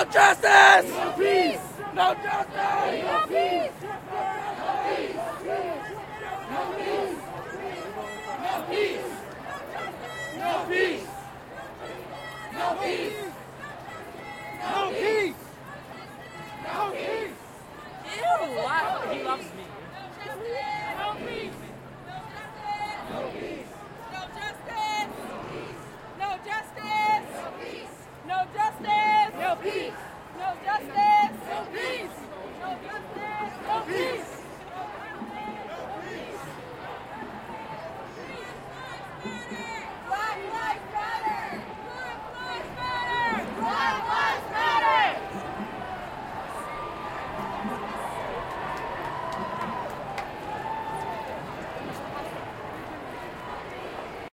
No justice! No peace! No justice! No peace! No peace! No peace! No peace! No peace! No peace! Ew, wow, he loves me. No peace! No justice! No justice! No justice! No peace! No justice! No peace! No justice! No peace!